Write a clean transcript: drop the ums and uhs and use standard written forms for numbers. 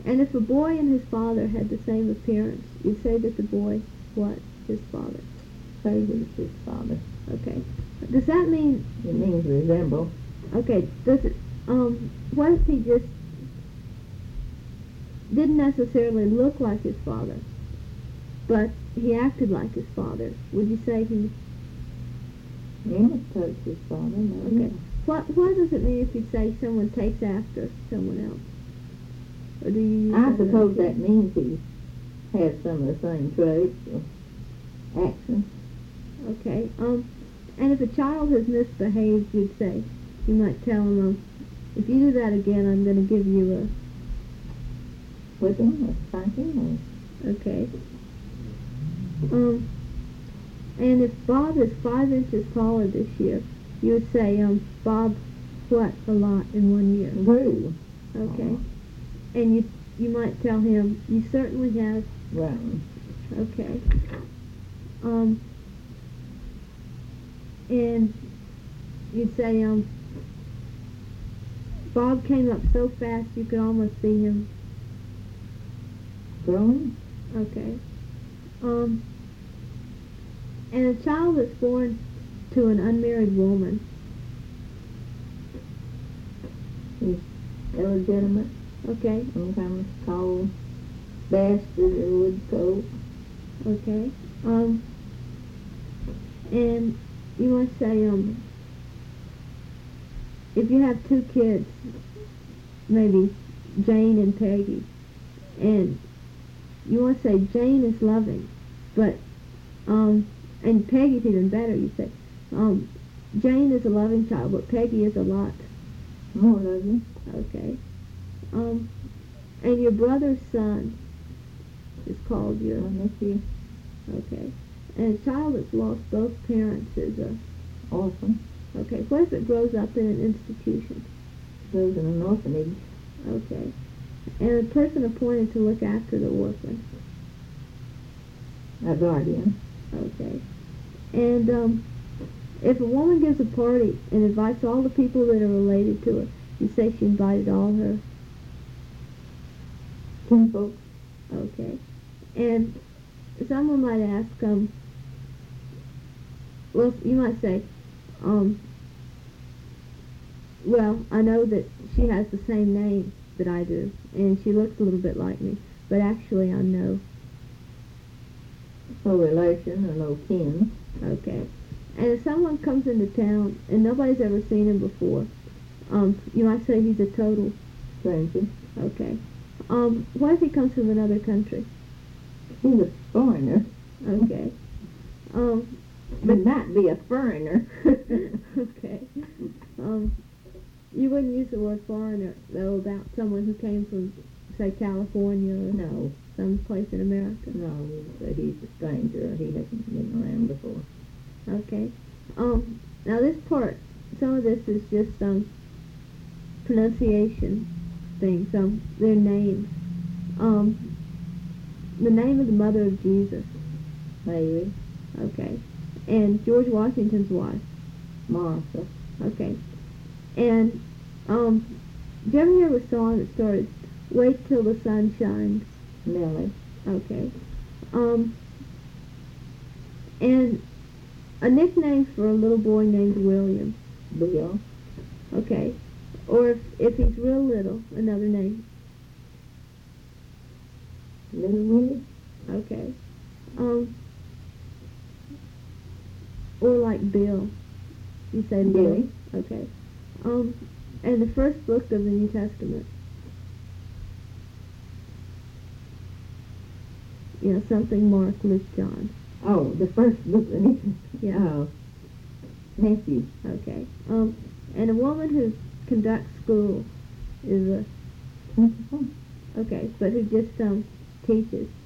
And if a boy and his father had the same appearance, you'd say that the boy, what? His father. Favours his father. Okay. Does that mean... It means resemble. Okay, does it... what if he just didn't necessarily look like his father, but he acted like his father? Would you say he... Imitates his father, maybe. Okay. What does it mean if you say someone takes after someone else? Or do you use I that suppose other that means he has some of the same traits or actions. Okay. And if a child has misbehaved, you'd say, you might tell him, if you do that again, I'm going to give you Whipping or spanking Okay. And if Bob is 5 inches taller this year, you would say, Bob, what a lot in 1 year? grew. Okay. And you might tell him, you certainly have... Grown. Okay. And you'd say, Bob came up so fast you could almost see him. Growing. Okay. And a child that's born to an unmarried woman. He's illegitimate. Okay. Sometimes called bastard or woodcote. Okay. And you want to say, if you have 2 kids, maybe Jane and Peggy, and you want to say Jane is loving, but, and Peggy's even better, you say, Jane is a loving child, but Peggy is a lot. More loving. Okay. And your brother's son is called your... My nephew. Okay. And a child that's lost both parents is a... Orphan. Okay. What if it grows up in an institution? Goes in an orphanage. Okay. And a person appointed to look after the orphan. A guardian. Okay. And if a woman gives a party and invites all the people that are related to her, you say she invited all her... Kinfolk. Okay. And someone might ask, well, you might say, well, I know that she has the same name that I do, and she looks a little bit like me, but actually I'm no. No relation or no kin. Okay. And if someone comes into town and nobody's ever seen him before, you might say he's a total... Stranger. Okay. What if he comes from another country? He's a foreigner. Okay. But not be a foreigner. Okay. You wouldn't use the word foreigner, though, about someone who came from, say, California or No. some place in America. No, he's a stranger. He hasn't been around before. Okay. Now this part, some of this is just pronunciation things, their names. The name of the mother of Jesus. Mary. Okay. And George Washington's wife. Martha. Okay. And did you ever hear of a song that started, "Wait till the sun shines"? Nellie. Okay. And a nickname for a little boy named William. Bill. Okay. Or if he's real little, another name. Little Willie. Okay. Or like Bill. You say Bill. Billy. Okay. And the first book of the New Testament. You know, something Mark, Luke, John. Oh, the first book. Yeah. Oh. Nephew. Okay. And a woman who conducts school is a... Principal. Okay, but who just teaches.